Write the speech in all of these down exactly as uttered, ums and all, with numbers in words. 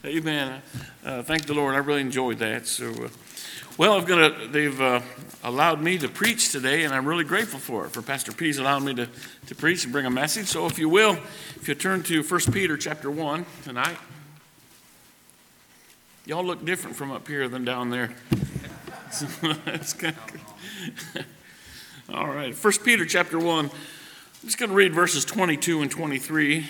Amen. Uh, thank the Lord. I really enjoyed that. So, uh, well, I've got a, they've uh, allowed me to preach today, and I'm really grateful for it. For Pastor P's allowing me to, to preach and bring a message. So, if you will, if you turn to First Peter chapter one tonight. Y'all look different from up here than down there. So, that's kind of all right. First Peter chapter one. I'm just going to read verses twenty-two and twenty-three.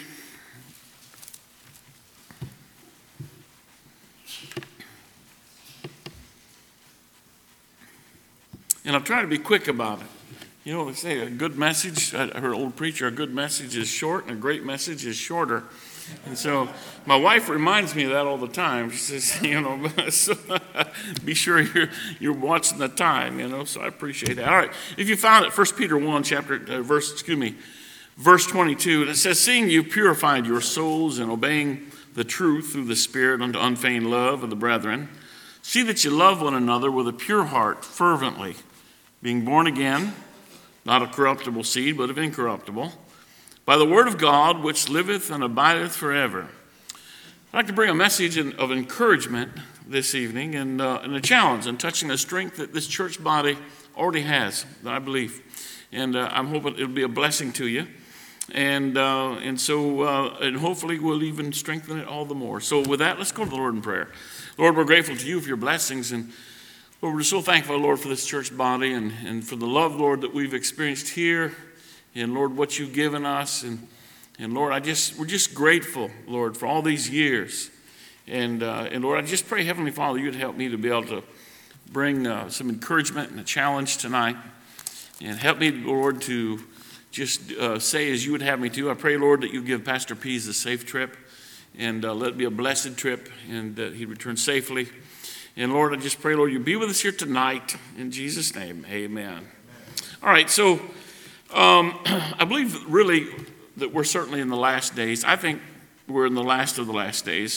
And I'm trying to be quick about it. You know, they say a good message, I heard an old preacher, a good message is short and a great message is shorter. And so my wife reminds me of that all the time. She says, you know, so be sure you're, you're watching the time, you know, so I appreciate that. All right, if you found it, First Peter one, chapter, uh, verse, excuse me, verse twenty-two, and it says, seeing you purified your souls and obeying the truth through the Spirit unto unfeigned love of the brethren, see that you love one another with a pure heart fervently, being born again, not of corruptible seed, but of incorruptible, by the word of God, which liveth and abideth forever. I'd like to bring a message of encouragement this evening and, uh, and a challenge and touching the strength that this church body already has, I believe. And uh, I'm hoping it'll be a blessing to you. And uh, and so, uh, and hopefully we'll even strengthen it all the more. So with that, let's go to the Lord in prayer. Lord, we're grateful to you for your blessings, and Lord, we're so thankful, Lord, for this church body and, and for the love, Lord, that we've experienced here. And Lord, what you've given us. And, and Lord, I just we're just grateful, Lord, for all these years. And, uh, and Lord, I just pray, Heavenly Father, you'd help me to be able to bring uh, some encouragement and a challenge tonight. And help me, Lord, to just uh, say as you would have me to. I pray, Lord, that you give Pastor Pease a safe trip. And uh, let it be a blessed trip. And that he return safely. And Lord, I just pray, Lord, you be with us here tonight. In Jesus' name, amen. Amen. All right, so um, I believe really that we're certainly in the last days. I think we're in the last of the last days.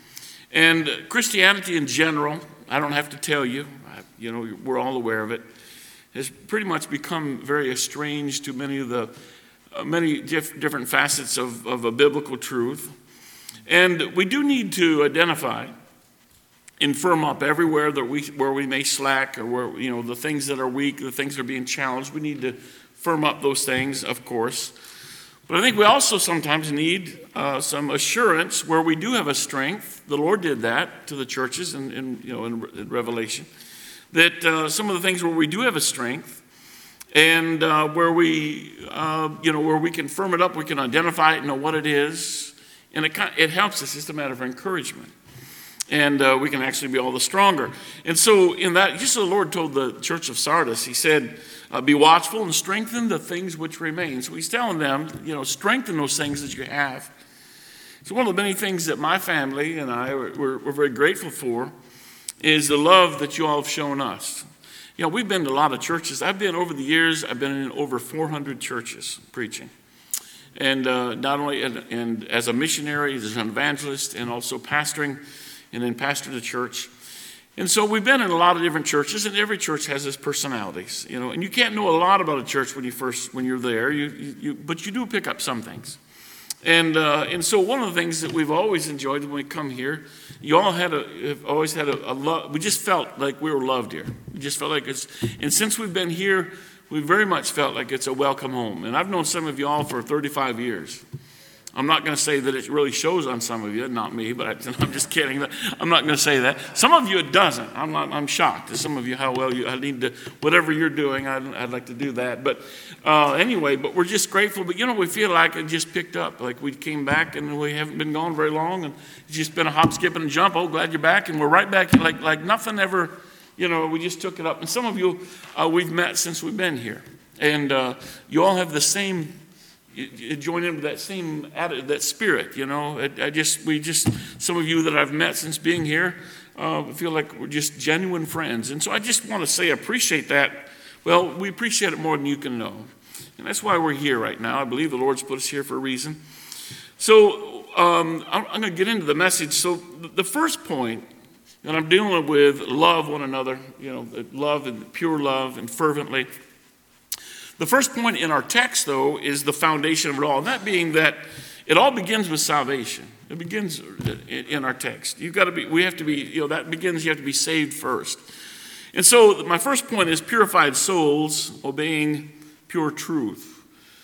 And Christianity in general, I don't have to tell you, I, you know, we're all aware of it, has pretty much become very estranged to many of the, uh, many diff- different facets of, of a biblical truth. And we do need to identify and firm up everywhere that we where we may slack, or where, you know, the things that are weak, the things that are being challenged. We need to firm up those things, of course. But I think we also sometimes need uh, some assurance where we do have a strength. The Lord did that to the churches in, in you know in, in Revelation. That uh, some of the things where we do have a strength, and uh, where we uh, you know where we can firm it up, we can identify it, know what it is, and it it helps us. It's a matter of encouragement. And uh, we can actually be all the stronger. And so in that, just as the Lord told the church of Sardis, he said, uh, be watchful and strengthen the things which remain. So he's telling them, you know, strengthen those things that you have. So one of the many things that my family and I were, were very grateful for is the love that you all have shown us. You know, we've been to a lot of churches. I've been over the years, I've been in over four hundred churches preaching. And uh, not only and, and as a missionary, as an evangelist, and also pastoring, and then pastor the church. And so we've been in a lot of different churches, and every church has its personalities, you know. And you can't know a lot about a church when you first when you're there, you, you, you but you do pick up some things. And uh, and so one of the things that we've always enjoyed when we come here, you all had a have always had a, a love. We just felt like we were loved here. We just felt like it's. And since we've been here, we very much felt like it's a welcome home. And I've known some of you all for thirty-five years. I'm not going to say that it really shows on some of you, not me, but I, I'm just kidding. I'm not going to say that. Some of you it doesn't. I'm not, I'm shocked at some of you how well you, I need to, whatever you're doing, I'd, I'd like to do that. But uh, anyway, but we're just grateful. But you know, we feel like it just picked up. Like we came back and we haven't been gone very long, and it's just been a hop, skip, and a jump. Oh, glad you're back. And we're right back like, like nothing ever, you know, we just took it up. And some of you uh, we've met since we've been here. And uh, you all have the same You, you join in with that same attitude, that spirit, you know. I, I just, we just, some of you that I've met since being here, uh, feel like we're just genuine friends. And so I just want to say, I appreciate that. Well, we appreciate it more than you can know. And that's why we're here right now. I believe the Lord's put us here for a reason. So um, I'm, I'm going to get into the message. So the first point, and I'm dealing with love one another, you know, love and pure love and fervently. The first point in our text, though, is the foundation of it all, and that being that It all begins with salvation. It begins in our text. You've got to be, we have to be, you know, that begins, you have to be saved first. And so my first point is purified souls obeying pure truth.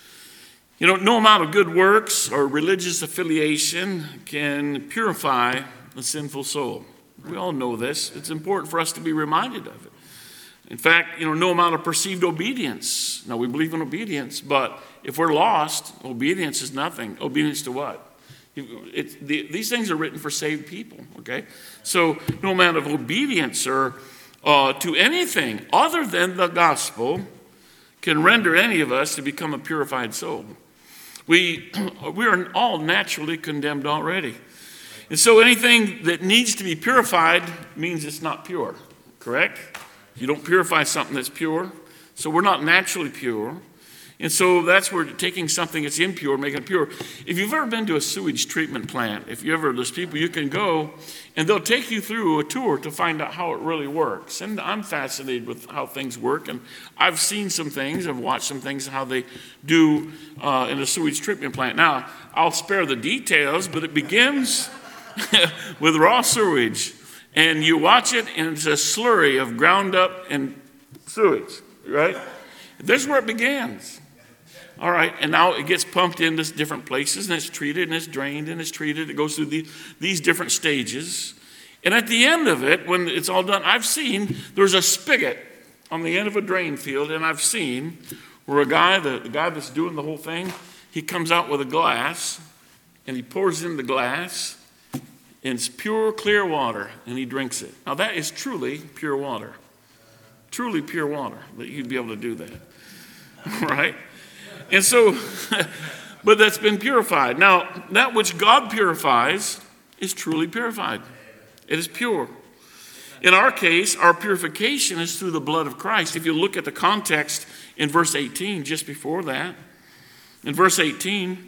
You know, no amount of good works or religious affiliation can purify a sinful soul. We all know this. It's important for us to be reminded of it. In fact, you know, no amount of perceived obedience. Now, we believe in obedience, but if we're lost, obedience is nothing. Obedience to what? It's, the, these things are written for saved people, okay? So no amount of obedience or uh, to anything other than the gospel can render any of us to become a purified soul. We, we are all naturally condemned already. And so anything that needs to be purified means it's not pure, correct? You don't purify something that's pure. So we're not naturally pure. And so that's where taking something that's impure, making it pure. If you've ever been to a sewage treatment plant, if you ever, there's people you can go and they'll take you through a tour to find out how it really works. And I'm fascinated with how things work. And I've seen some things, I've watched some things, how they do uh, in a sewage treatment plant. Now, I'll spare the details, but it begins with raw sewage. And you watch it, and it's a slurry of ground up and sewage, right? This is where it begins. All right, and now it gets pumped into different places, and it's treated, and it's drained, and it's treated. It goes through the, these different stages. And at the end of it, when it's all done, I've seen there's a spigot on the end of a drain field, and I've seen where a guy, the, the guy that's doing the whole thing, he comes out with a glass, and he pours in the glass, and it's pure, clear water, and he drinks it. Now, that is truly pure water. Truly pure water, that you'd be able to do that. Right? And so, but that's been purified. Now, that which God purifies is truly purified. It is pure. In our case, our purification is through the blood of Christ. If you look at the context in verse eighteen, just before that, in verse eighteen,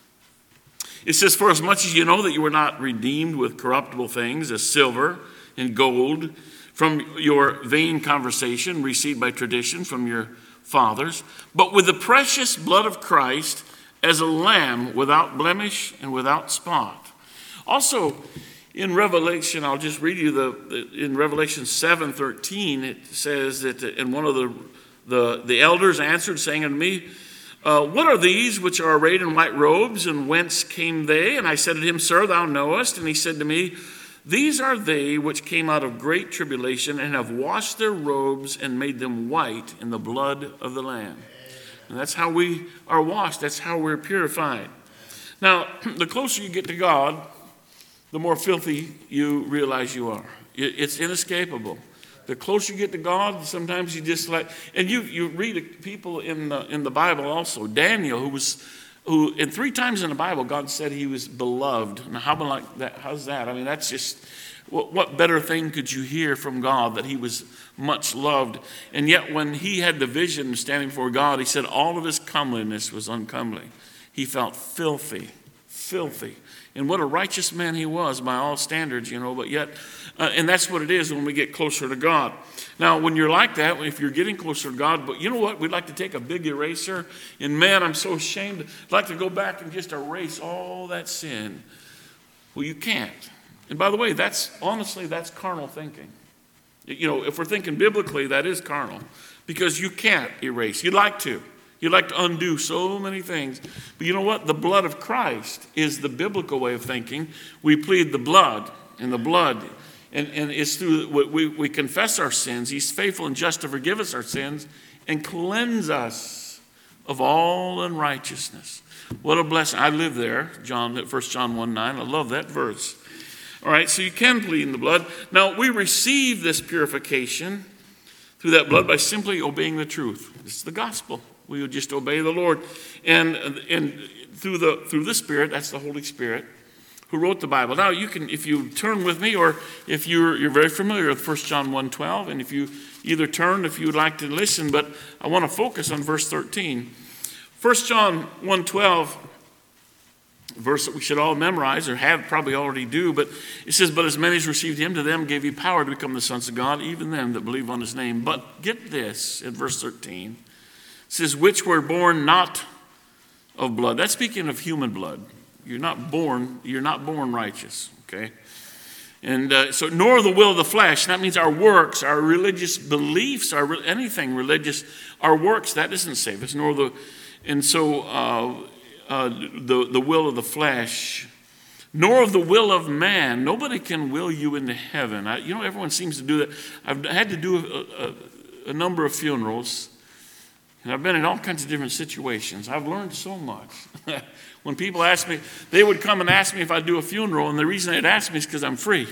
it says, "For as much as you know that you were not redeemed with corruptible things, as silver and gold, from your vain conversation received by tradition from your fathers, but with the precious blood of Christ as a lamb without blemish and without spot." Also, in Revelation, I'll just read you the, in Revelation seven thirteen, it says that, and one of the, the, the elders answered, saying unto me, Uh, "What are these which are arrayed in white robes, and whence came they?" And I said to him, "Sir, thou knowest." And he said to me, "These are they which came out of great tribulation, and have washed their robes and made them white in the blood of the Lamb." And that's how we are washed. That's how we're purified. Now, the closer you get to God, the more filthy you realize you are. It's inescapable. The closer you get to God, sometimes you just like, and you you read people in the in the Bible also. Daniel, who was, who and three times in the Bible, God said he was beloved. Now, how like that? How's that? I mean, that's just what, what better thing could you hear from God that he was much loved? And yet, when he had the vision standing before God, he said all of his comeliness was uncomely. He felt filthy, filthy. And what a righteous man he was by all standards, you know, but yet, uh, and that's what it is when we get closer to God. Now, when you're like that, if you're getting closer to God, but you know what? We'd like to take a big eraser, and man, I'm so ashamed. I'd like to go back and just erase all that sin. Well, you can't. And by the way, that's, honestly, that's carnal thinking. You know, if we're thinking biblically, that is carnal, because you can't erase. You'd like to. You'd like to undo so many things. But you know what? The blood of Christ is the biblical way of thinking. We plead the blood and the blood. And, and it's through, we, we confess our sins. He's faithful and just to forgive us our sins and cleanse us of all unrighteousness. What a blessing. I live there, John, First John one nine. I love that verse. All right, so you can plead in the blood. Now, we receive this purification through that blood by simply obeying the truth. It's the gospel. We would just obey the Lord. And, and through the through the Spirit, that's the Holy Spirit, who wrote the Bible. Now, you can, if you turn with me, or if you're you're very familiar with First John one twelve, and if you either turn, if you would like to listen, but I want to focus on verse thirteen. First John one twelve, verse that we should all memorize, or have probably already do, but it says, "But as many as received him, to them gave he power to become the sons of God, even them that believe on his name." But get this, in verse thirteen. It says, "Which were born not of blood." That's speaking of human blood. You're not born, you're not born righteous, okay? And uh, so, nor the will of the flesh. That means our works, our religious beliefs, our anything religious, our works, that doesn't save us. Nor the, and so uh, uh, the the will of the flesh, nor of the will of man. Nobody can will you into heaven. I, you know, everyone seems to do that. I've had to do a, a, a number of funerals, and I've been in all kinds of different situations. I've learned so much. When people ask me, they would come and ask me if I'd do a funeral, and the reason they'd ask me is because I'm free.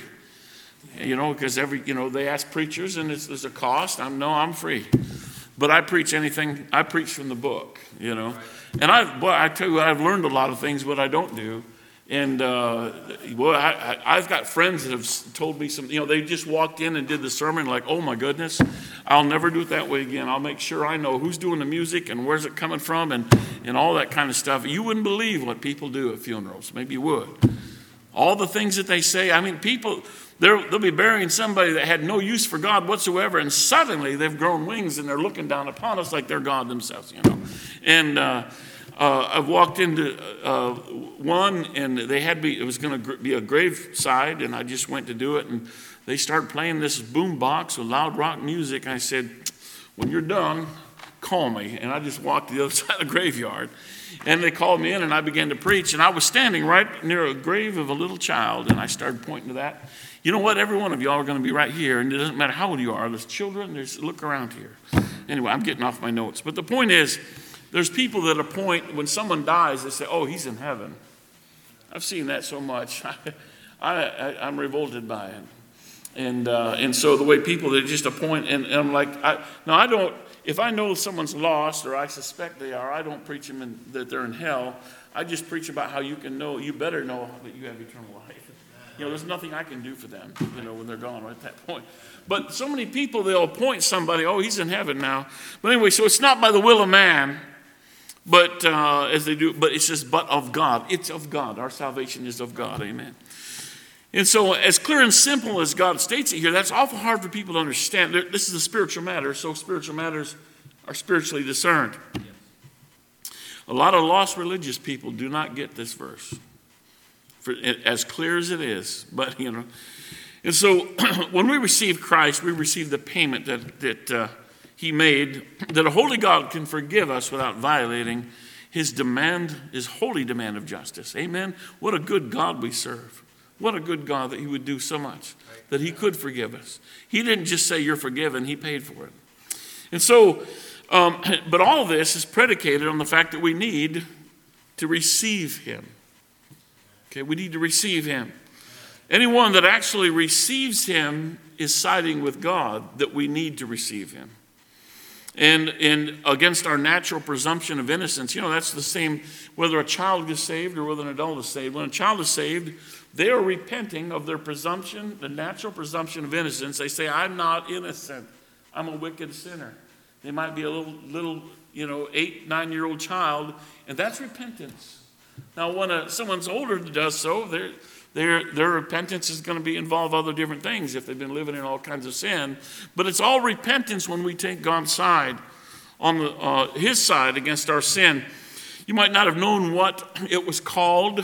You know, because every, you know, they ask preachers, and it's, there's a cost. I'm no, I'm free. But I preach anything, I preach from the book, you know. And I, boy, I tell you, I've learned a lot of things, what I don't do. And, uh, well, I, I, I've got friends that have told me some, you know, they just walked in and did the sermon like, oh my goodness, I'll never do it that way again. I'll make sure I know who's doing the music and where's it coming from and, and all that kind of stuff. You wouldn't believe what people do at funerals. Maybe you would. All the things that they say, I mean, people, they'll be burying somebody that had no use for God whatsoever, and suddenly they've grown wings and they're looking down upon us like they're God themselves, you know. And, uh, Uh, I've walked into uh, one, and they had me, it was going to be a graveside, and I just went to do it, and they started playing this boom box with loud rock music. I said, when you're done, call me. And I just walked to the other side of the graveyard, and they called me in, and I began to preach, and I was standing right near a grave of a little child, and I started pointing to that. You know what? Every one of y'all are going to be right here, and it doesn't matter how old you are. There's children. There's look around here. Anyway, I'm getting off my notes, but the point is, there's people that appoint, when someone dies, they say, oh, he's in heaven. I've seen that so much. I, I, I'm revolted by it. And uh, and so the way people, they just appoint, and, and I'm like, I, no, I don't, if I know someone's lost or I suspect they are, I don't preach them in, that they're in hell. I just preach about how you can know, you better know that you have eternal life. You know, there's nothing I can do for them, you know, when they're gone right at that point. But so many people, they'll appoint somebody, oh, he's in heaven now. But anyway, so it's not by the will of man. But uh, as they do, but it says, but of God. It's of God. Our salvation is of God. Amen. And so, as clear and simple as God states it here, that's awful hard for people to understand. This is a spiritual matter, so spiritual matters are spiritually discerned. A lot of lost religious people do not get this verse, for as clear as it is. But you know, and so when we receive Christ, we receive the payment that that. Uh, He made, that a holy God can forgive us without violating his demand, his holy demand of justice. Amen. What a good God we serve. What a good God that he would do so much, that he could forgive us. He didn't just say you're forgiven, he paid for it. And so, um, but all of this is predicated on the fact that we need to receive him. Okay, we need to receive him. Anyone that actually receives him is siding with God that we need to receive him. And, and against our natural presumption of innocence, you know, that's the same whether a child is saved or whether an adult is saved. When a child is saved, they are repenting of their presumption, the natural presumption of innocence. They say, I'm not innocent. I'm a wicked sinner. They might be a little, little you know, eight, nine-year-old child, and that's repentance. Now, when a, someone's older that does so, they're Their, their repentance is going to be involve other different things if they've been living in all kinds of sin. But it's all repentance when we take God's side, on the, uh, his side against our sin. You might not have known what it was called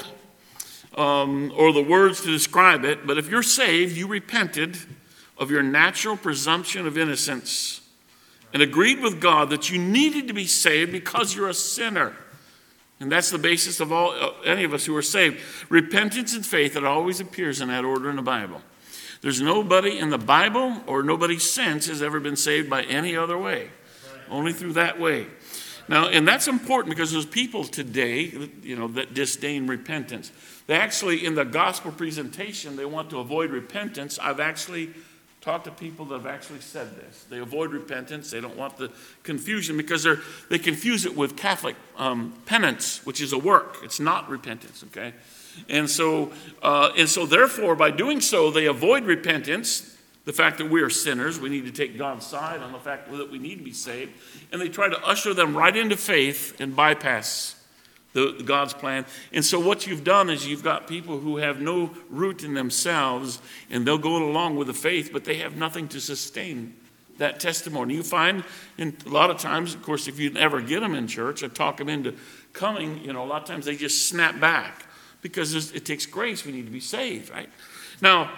um, or the words to describe it, but if you're saved, you repented of your natural presumption of innocence and agreed with God that you needed to be saved because you're a sinner. And that's the basis of all uh, any of us who are saved. Repentance and faith, it always appears in that order in the Bible. There's nobody in the Bible or nobody since has ever been saved by any other way. Only through that way. Now, and that's important because there's people today, you know, that disdain repentance. They actually, in the gospel presentation, they want to avoid repentance. I've actually talk to people that have actually said this. They avoid repentance. They don't want the confusion because they're they confuse it with Catholic um, penance, which is a work. It's not repentance, okay? And so, uh, and so therefore, by doing so, they avoid repentance, the fact that we are sinners. We need to take God's side on the fact that we need to be saved. And they try to usher them right into faith and bypass The, the God's plan. And so what you've done is you've got people who have no root in themselves, and they'll go along with the faith, but they have nothing to sustain that testimony. You find, in a lot of times, of course, if you ever get them in church or talk them into coming, you know, a lot of times they just snap back because it takes grace. We need to be saved, right? Now,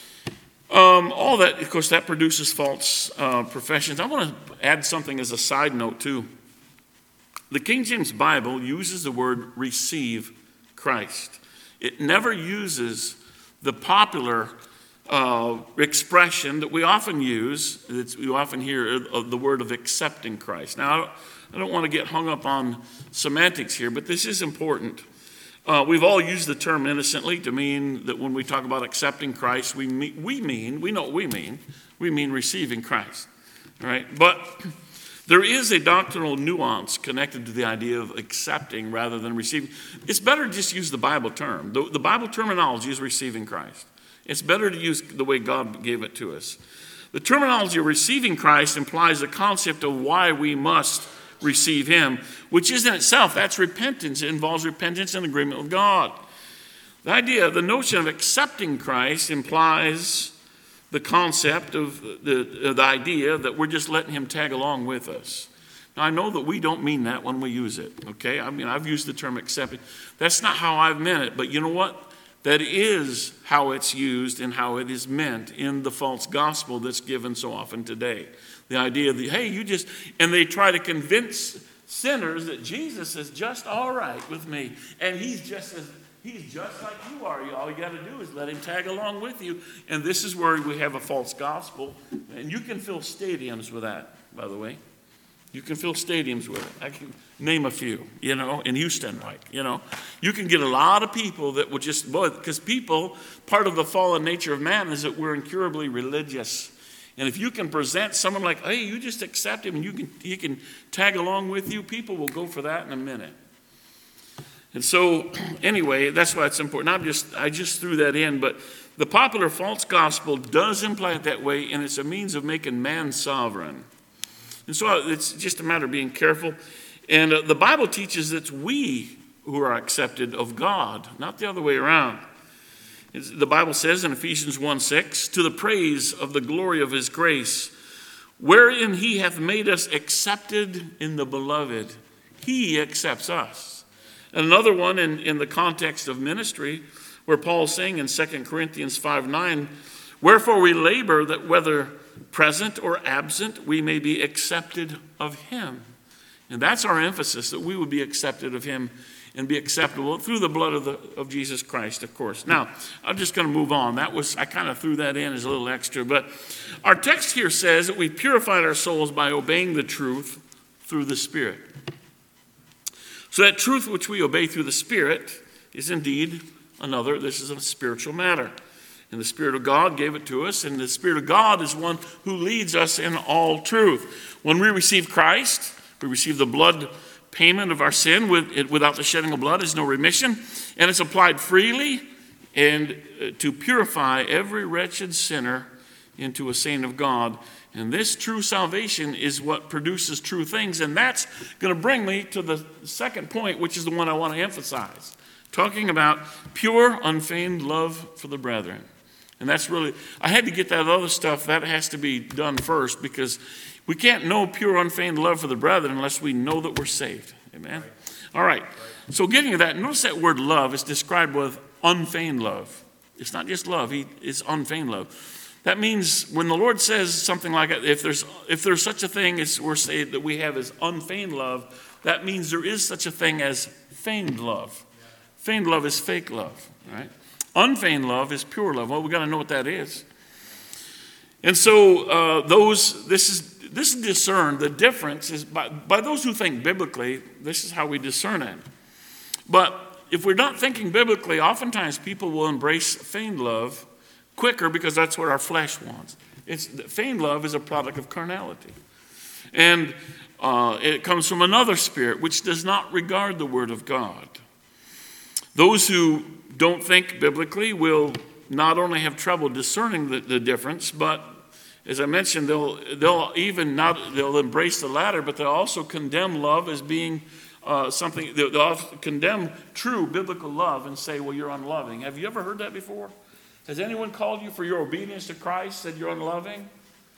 um, all that, of course, that produces false uh, professions. I want to add something as a side note, too. The King James Bible uses the word receive Christ. It never uses the popular uh, expression that we often use, that we often hear, of the word of accepting Christ. Now, I don't, I don't want to get hung up on semantics here, but this is important. Uh, we've all used the term innocently to mean that when we talk about accepting Christ, we mean, we mean, we know what we mean, we mean receiving Christ, all right? But there is a doctrinal nuance connected to the idea of accepting rather than receiving. It's better to just use the Bible term. The, the Bible terminology is receiving Christ. It's better to use the way God gave it to us. The terminology of receiving Christ implies the concept of why we must receive him, which is in itself, that's repentance. It involves repentance and agreement with God. The idea, the notion of accepting Christ implies the concept of the, uh, the idea that we're just letting him tag along with us. Now, I know that we don't mean that when we use it, okay? I mean, I've used the term accepting. That's not how I've meant it, but you know what? That is how it's used and how it is meant in the false gospel that's given so often today. The idea that, hey, you just, and they try to convince sinners that Jesus is just all right with me, and he's just as, he's just like you are. All you got to do is let him tag along with you. And this is where we have a false gospel, and you can fill stadiums with that, by the way. You can fill stadiums with it. I can name a few, you know, in Houston, like, you know. You can get a lot of people that will just, boy, because people, part of the fallen nature of man is that we're incurably religious. And if you can present someone like, hey, you just accept him and you can, he can tag along with you, people will go for that in a minute. And so, anyway, that's why it's important. I'm just, I just threw that in, but the popular false gospel does imply it that way, and it's a means of making man sovereign. And so it's just a matter of being careful. And uh, the Bible teaches that it's we who are accepted of God, not the other way around. It's, the Bible says in Ephesians one six, to the praise of the glory of his grace, wherein he hath made us accepted in the beloved. He accepts us. And another one in, in the context of ministry, where Paul's saying in Second Corinthians five nine, wherefore we labor that whether present or absent, we may be accepted of him. And that's our emphasis, that we would be accepted of him and be acceptable through the blood of, the, of Jesus Christ, of course. Now, I'm just going to move on. That was, I kind of threw that in as a little extra. But our text here says that we purified our souls by obeying the truth through the Spirit. So that truth which we obey through the Spirit is indeed another, this is a spiritual matter. And the Spirit of God gave it to us, and the Spirit of God is one who leads us in all truth. When we receive Christ, we receive the blood payment of our sin. Without the shedding of blood is no remission, and it's applied freely and to purify every wretched sinner into a saint of God. And this true salvation is what produces true things, and that's going to bring me to the second point, which is the one I want to emphasize, talking about pure, unfeigned love for the brethren. And that's really, I had to get that other stuff, that has to be done first, because we can't know pure, unfeigned love for the brethren unless we know that we're saved. Amen? Right. All right. So getting to that, notice that word love is described with unfeigned love. It's not just love, he, it's unfeigned love. That means when the Lord says something like that, if there's, if there's such a thing as we're saying that we have as unfeigned love, that means there is such a thing as feigned love. Feigned love is fake love, right? Unfeigned love is pure love. Well, we got to know what that is. And so uh, those, this is this is discerned. The difference is by, by those who think biblically, this is how we discern it. But if we're not thinking biblically, oftentimes people will embrace feigned love quicker because that's what our flesh wants. It's, feigned love is a product of carnality. And uh, it comes from another spirit which does not regard the word of God. Those who don't think biblically will not only have trouble discerning the, the difference, but as I mentioned, they'll they'll even not they'll embrace the latter, but they'll also condemn love as being uh, something. They'll, they'll condemn true biblical love and say, "Well, you're unloving." Have you ever heard that before? Has anyone called you for your obedience to Christ, said you're unloving?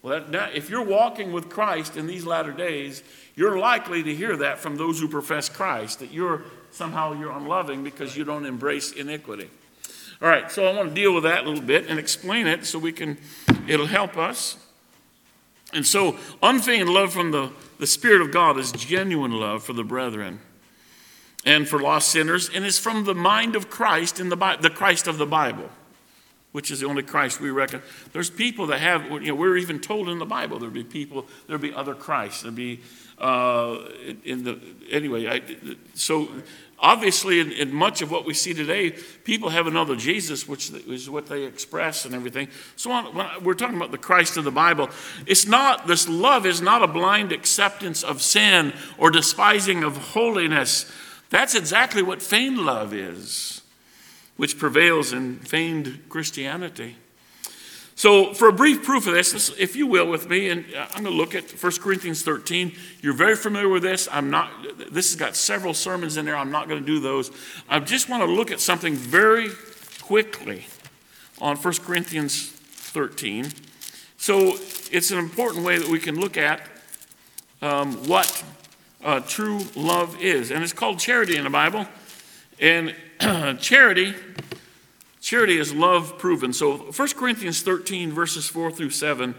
Well, that, that, if you're walking with Christ in these latter days, you're likely to hear that from those who profess Christ, that you're somehow you're unloving because you don't embrace iniquity. All right, so I want to deal with that a little bit and explain it so we can, it'll help us. And so unfeigned love from the, the Spirit of God is genuine love for the brethren and for lost sinners, and it's from the mind of Christ in the Bi- the Christ of the Bible, which is the only Christ we reckon. There's people that have, you know, we're even told in the Bible there'll be people, there'll be other Christs. There'll be, uh, in the, anyway, I, so obviously in, in much of what we see today, people have another Jesus, which is what they express and everything. So on, when we're talking about the Christ of the Bible, it's not, this love is not a blind acceptance of sin or despising of holiness. That's exactly what feigned love is, which prevails in feigned Christianity. So for a brief proof of this, if you will with me, and I'm going to look at First Corinthians thirteen. You're very familiar with this. I'm not, this has got several sermons in there. I'm not going to do those. I just want to look at something very quickly on First Corinthians thirteen. So it's an important way that we can look at um, what uh, true love is. And it's called charity in the Bible. And charity... Charity is love proven. So First Corinthians thirteen, verses four through seven.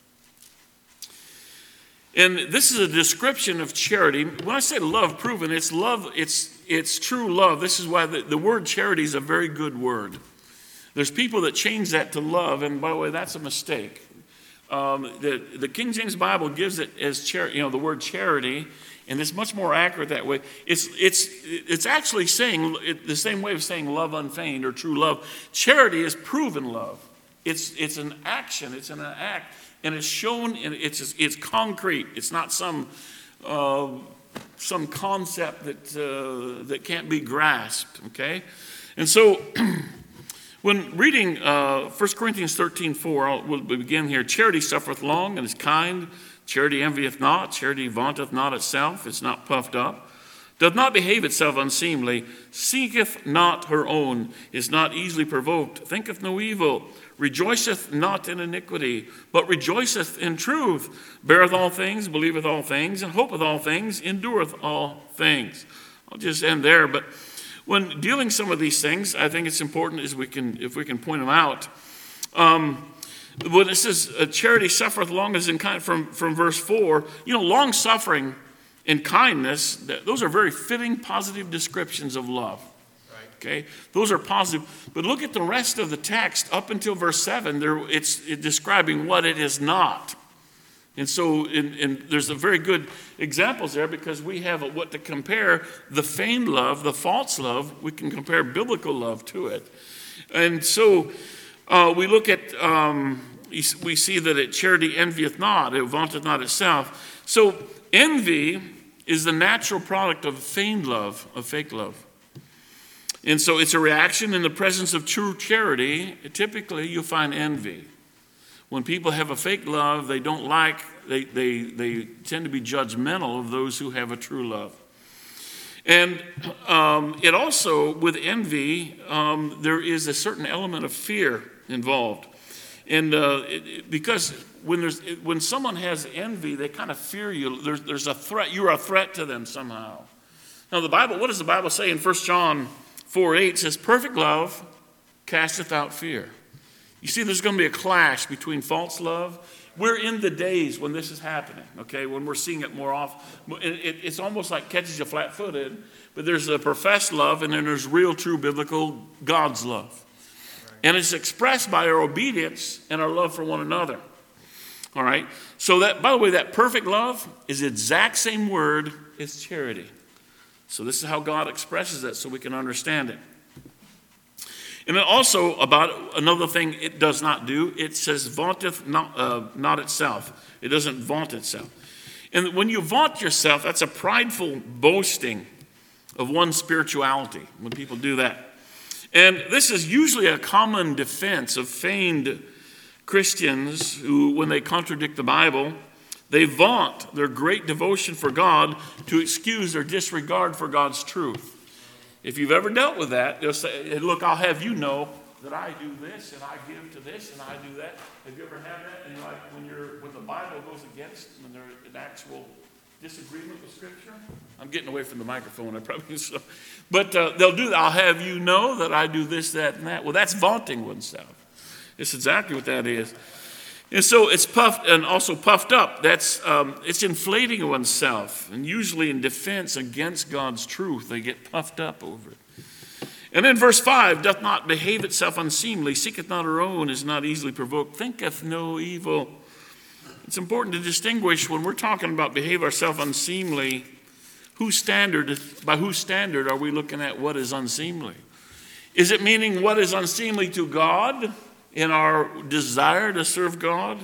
And this is a description of charity. When I say love proven, it's love, it's it's true love. This is why the, the word charity is a very good word. There's people that change that to love, and by the way, that's a mistake. Um, the, the King James Bible gives it as charity, you know, the word charity, and it's much more accurate that way. It's it's it's actually saying it, the same way of saying love unfeigned or true love. Charity is proven love. It's it's an action. It's an act, and it's shown. In, it's it's concrete. It's not some uh, some concept that uh, that can't be grasped. Okay, and so. When reading uh, First Corinthians thirteen four, I'll, we'll begin here. Charity suffereth long and is kind. Charity envieth not. Charity vaunteth not itself. It's not puffed up. Doth not behave itself unseemly. Seeketh not her own. Is not easily provoked. Thinketh no evil. Rejoiceth not in iniquity, but rejoiceth in truth. Beareth all things, believeth all things, and hopeth all things, endureth all things. I'll just end there, but when dealing some of these things, I think it's important as we can, if we can point them out. Um, when it says uh, charity suffereth long as in kind, from, from verse four, you know, long suffering and kindness, those are very fitting, positive descriptions of love. Right. Okay, those are positive. But look at the rest of the text up until verse seven. There, it's, it's describing what it is not. And so in, in, there's a very good examples there because we have a, what to compare the feigned love, the false love. We can compare biblical love to it. And so uh, we look at, um, we see that it charity envieth not, it vaunteth not itself. So envy is the natural product of feigned love, of fake love. And so it's a reaction in the presence of true charity. Typically you'll find envy. When people have a fake love, they don't like, they, they, they tend to be judgmental of those who have a true love. And um, it also, with envy, um, there is a certain element of fear involved. And uh, it, it, because when, there's, it, when someone has envy, they kind of fear you. There's, there's a threat. You're a threat to them somehow. Now the Bible, what does the Bible say in First John four eight? It says, perfect love casteth out fear. You see, there's going to be a clash between false love. We're in the days when this is happening, okay, when we're seeing it more often. It, it, it's almost like catches you flat-footed, but there's a professed love, and then there's real, true, biblical God's love. Right. And it's expressed by our obedience and our love for one another, all right? So that, by the way, that perfect love is the exact same word as charity. So this is how God expresses it so we can understand it. And then also about another thing it does not do, it says vaunteth not, uh, not itself. It doesn't vaunt itself. And when you vaunt yourself, that's a prideful boasting of one's spirituality, when people do that. And this is usually a common defense of feigned Christians who, when they contradict the Bible, they vaunt their great devotion for God to excuse their disregard for God's truth. If you've ever dealt with that, they'll say, look, I'll have you know, that I do this and I give to this and I do that. Have you ever had that? And like when you're when the Bible goes against, when there's an actual disagreement with Scripture. I'm getting away from the microphone. I probably so, but uh, they'll do that. I'll have you know that I do this, that, and that. Well, that's vaunting oneself. It's exactly what that is. And so it's puffed and also puffed up. That's um, it's inflating oneself, and usually in defense against God's truth, they get puffed up over it. And then verse five, doth not behave itself unseemly, seeketh not her own, is not easily provoked, thinketh no evil. It's important to distinguish when we're talking about behave ourselves unseemly, whose standard, by whose standard are we looking at what is unseemly? Is it meaning what is unseemly to God in our desire to serve God?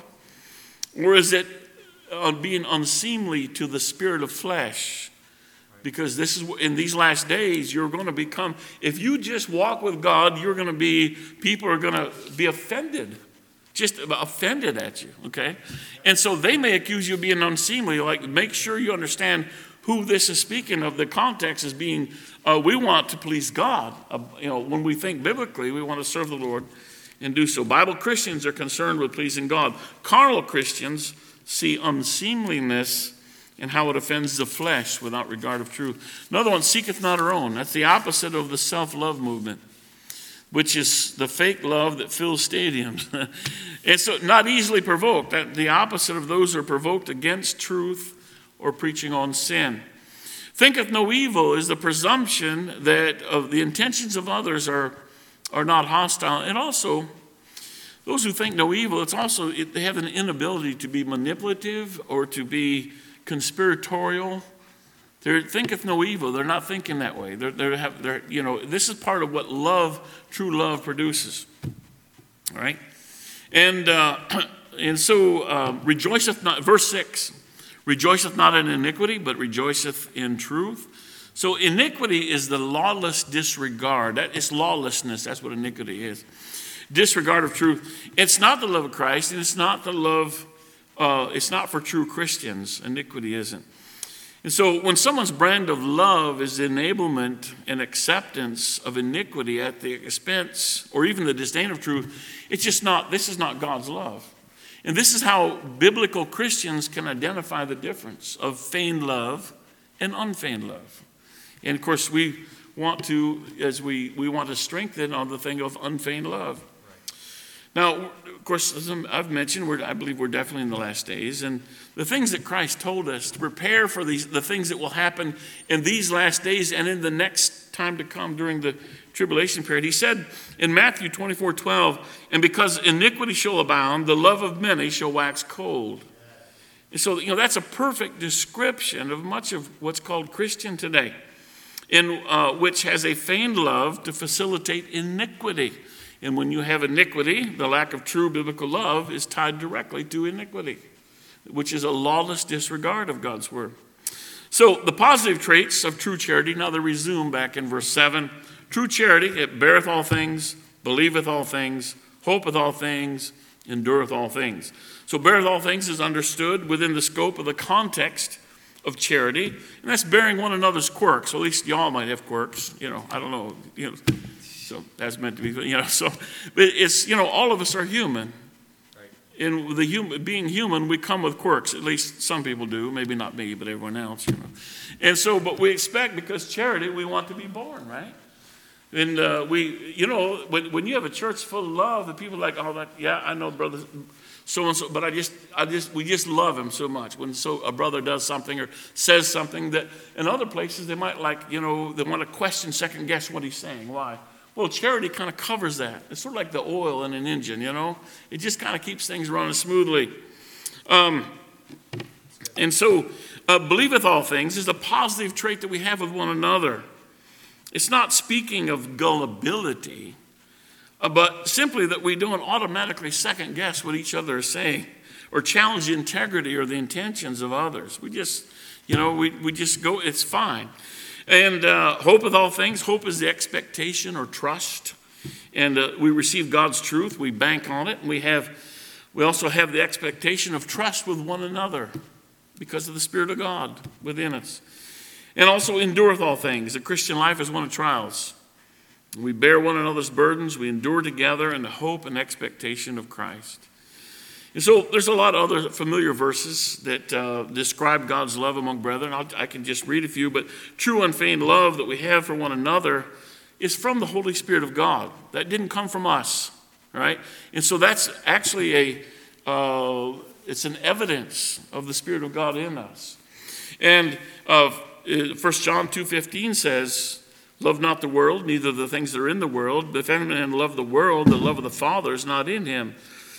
Or is it uh, being unseemly to the spirit of flesh? Because this is in these last days, you're going to become, if you just walk with God, you're going to be, people are going to be offended. Just offended at you, okay? And so they may accuse you of being unseemly. Like, make sure you understand who this is speaking of. The context is being, uh, we want to please God. Uh, you know, when we think biblically, we want to serve the Lord and do so. Bible Christians are concerned with pleasing God. Carnal Christians see unseemliness and how it offends the flesh without regard of truth. Another one, seeketh not her own. That's the opposite of the self-love movement, which is the fake love that fills stadiums. And so not easily provoked. That the opposite of those who are provoked against truth or preaching on sin. Thinketh no evil is the presumption that of the intentions of others are, are not hostile. And also, those who think no evil, it's also, it, they have an inability to be manipulative or to be conspiratorial. They thinketh no evil. They're not thinking that way. They're, they're, have, they're, you know, this is part of what love, true love, produces. All right, and uh, and so uh, rejoiceth not. Verse six, rejoiceth not in iniquity, but rejoiceth in truth. So iniquity is the lawless disregard. That is lawlessness. That's what iniquity is. Disregard of truth. It's not the love of Christ, and it's not the love. Uh, it's not for true Christians. Iniquity isn't. And so when someone's brand of love is enablement and acceptance of iniquity at the expense or even the disdain of truth, it's just not, this is not God's love. And this is how biblical Christians can identify the difference of feigned love and unfeigned love. And of course, we want to, as we, we want to strengthen on the thing of unfeigned love. Now, of course, as I've mentioned, we're, I believe we're definitely in the last days. And the things that Christ told us to prepare for these, the things that will happen in these last days and in the next time to come during the tribulation period. He said in Matthew twenty-four twelve, and because iniquity shall abound, the love of many shall wax cold. And so, you know, that's a perfect description of much of what's called Christian today, in uh, which has a feigned love to facilitate iniquity. And when you have iniquity, the lack of true biblical love is tied directly to iniquity, which is a lawless disregard of God's word. So the positive traits of true charity, now they resume back in verse seven. True charity, it beareth all things, believeth all things, hopeth all things, endureth all things. So beareth all things is understood within the scope of the context of charity, and that's bearing one another's quirks. Well, at least y'all might have quirks, you know, I don't know, you know. So that's meant to be, you know, so, but it's, you know, all of us are human. Right. And the human, being human, we come with quirks. At least some people do, maybe not me, but everyone else, you know. And so, but we expect, because charity, we want to be born, right? And uh, we, you know, when, when you have a church full of love, the people are like, oh, that, yeah, I know brother so-and-so, but I just, I just, we just love him so much. When so a brother does something or says something that in other places they might like, you know, they want to question, second guess what he's saying. Why? Well, charity kind of covers that. It's sort of like the oil in an engine, you know. It just kind of keeps things running smoothly. Um, and so, uh, believeth all things is a positive trait that we have with one another. It's not speaking of gullibility, uh, but simply that we don't automatically second guess what each other is saying or challenge the integrity or the intentions of others. We just, you know, we, we just go, it's fine. And uh, hope with all things. Hope is the expectation or trust. And uh, we receive God's truth. We bank on it. And we have, we also have the expectation of trust with one another because of the Spirit of God within us. And also endureth all things. The Christian life is one of trials. We bear one another's burdens. We endure together in the hope and expectation of Christ. And so there's a lot of other familiar verses that uh, describe God's love among brethren. I'll, I can just read a few, but true unfeigned love that we have for one another is from the Holy Spirit of God. That didn't come from us, right? And so that's actually a, uh, it's an evidence of the Spirit of God in us. And uh, First John two fifteen says, love not the world, neither the things that are in the world. But if any man love the world, the love of the Father is not in him.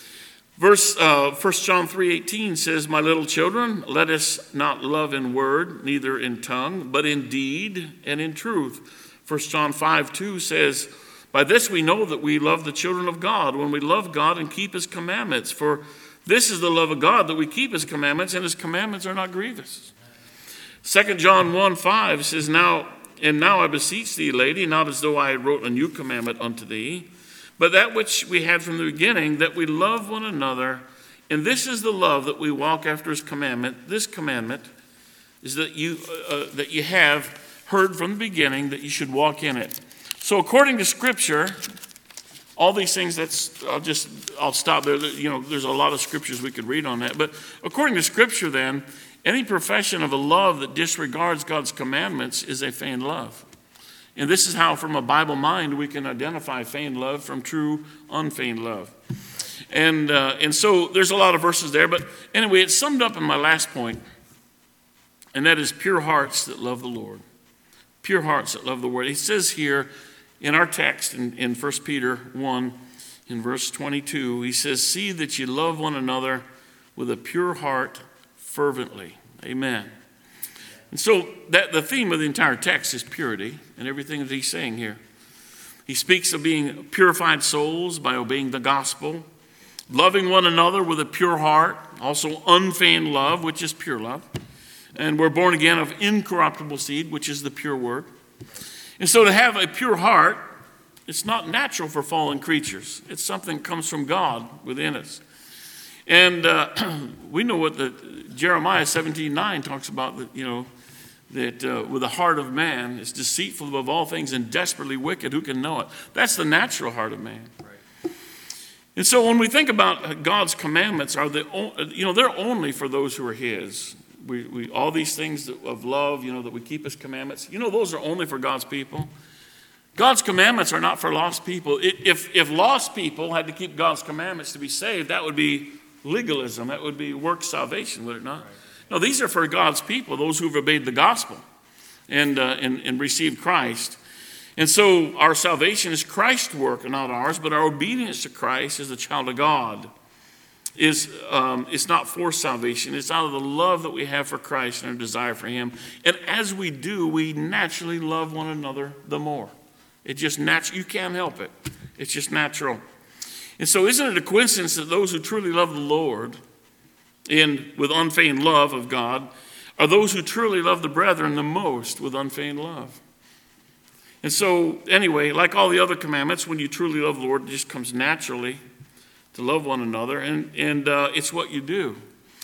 Verse uh, First John three eighteen says, my little children, let us not love in word, neither in tongue, but in deed and in truth. First John five two says, by this we know that we love the children of God, when we love God and keep his commandments. For this is the love of God, that we keep his commandments, and his commandments are not grievous. Second John one five says, now and now I beseech thee, lady, not as though I wrote a new commandment unto thee, but that which we had from the beginning, that we love one another. And this is the love, that we walk after his commandment. This commandment is that you uh, that you have heard from the beginning, that you should walk in it. So according to Scripture, all these things, that's, I'll just, I'll stop there. You know, there's a lot of scriptures we could read on that. But according to Scripture then, any profession of a love that disregards God's commandments is a feigned love. And this is how, from a Bible mind, we can identify feigned love from true, unfeigned love. And uh, and so there's a lot of verses there. But anyway, it's summed up in my last point, and that is pure hearts that love the Lord. Pure hearts that love the Word. He says here in our text in, in First Peter one, in verse twenty-two, he says, see that you love one another with a pure heart fervently. Amen. And so that the theme of the entire text is purity and everything that he's saying here. He speaks of being purified souls by obeying the gospel, loving one another with a pure heart, also unfeigned love, which is pure love. And we're born again of incorruptible seed, which is the pure word. And so to have a pure heart, it's not natural for fallen creatures. It's something that comes from God within us. And uh, we know what the Jeremiah seventeen nine talks about, that, you know, that uh, with the heart of man is deceitful above all things and desperately wicked, who can know it? That's the natural heart of man. Right. And so when we think about God's commandments, are they, you know, they're only for those who are his. We, we all these things of love, you know, that we keep his commandments, you know, those are only for God's people. God's commandments are not for lost people. If, if lost people had to keep God's commandments to be saved, that would be legalism. That would be work salvation, would it not? Right. No, these are for God's people, those who've obeyed the gospel and, uh, and, and received Christ. And so our salvation is Christ's work and not ours, but our obedience to Christ as a child of God is um, it's not for salvation. It's out of the love that we have for Christ and our desire for him. And as we do, we naturally love one another the more. It just natural. You can't help it. It's just natural. And so isn't it a coincidence that those who truly love the Lord and with unfeigned love of God are those who truly love the brethren the most with unfeigned love? And so anyway, like all the other commandments, when you truly love the Lord, it just comes naturally to love one another, and, and uh, it's what you do.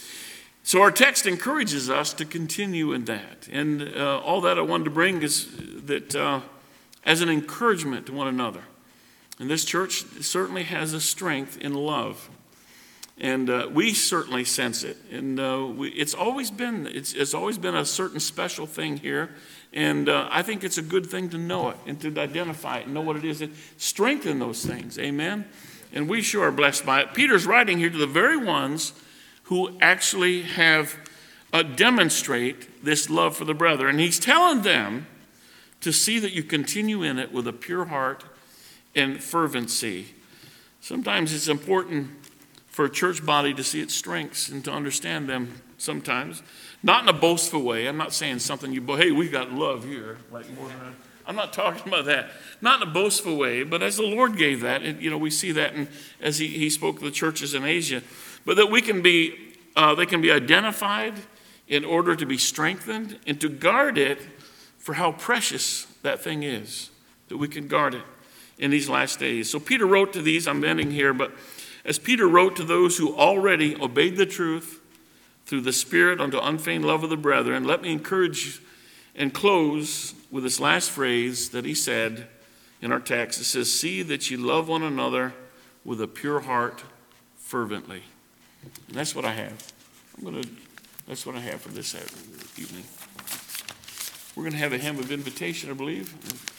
So our text encourages us to continue in that. And uh, all that I wanted to bring is that uh, as an encouragement to one another. And this church certainly has a strength in love. And uh, we certainly sense it. And uh, we, it's always been it's, it's always been a certain special thing here. And uh, I think it's a good thing to know it and to identify it and know what it is. And strengthen those things. Amen? And we sure are blessed by it. Peter's writing here to the very ones who actually have uh, demonstrate this love for the brother. And he's telling them to see that you continue in it with a pure heart and fervency. Sometimes it's important for a church body to see its strengths and to understand them sometimes. Not in a boastful way. I'm not saying something you, hey, we got love here. Like more than I'm not talking about that. Not in a boastful way, but as the Lord gave that, and you know, we see that in, as he, he spoke to the churches in Asia. But that we can be, uh, they can be identified in order to be strengthened and to guard it for how precious that thing is, that we can guard it in these last days. So Peter wrote to these, I'm ending here, but as Peter wrote to those who already obeyed the truth through the Spirit unto unfeigned love of the brethren, let me encourage and close with this last phrase that he said in our text. It says, see that you love one another with a pure heart fervently. And that's what I have. I'm going to, that's what I have for this evening. We're going to have a hymn of invitation, I believe.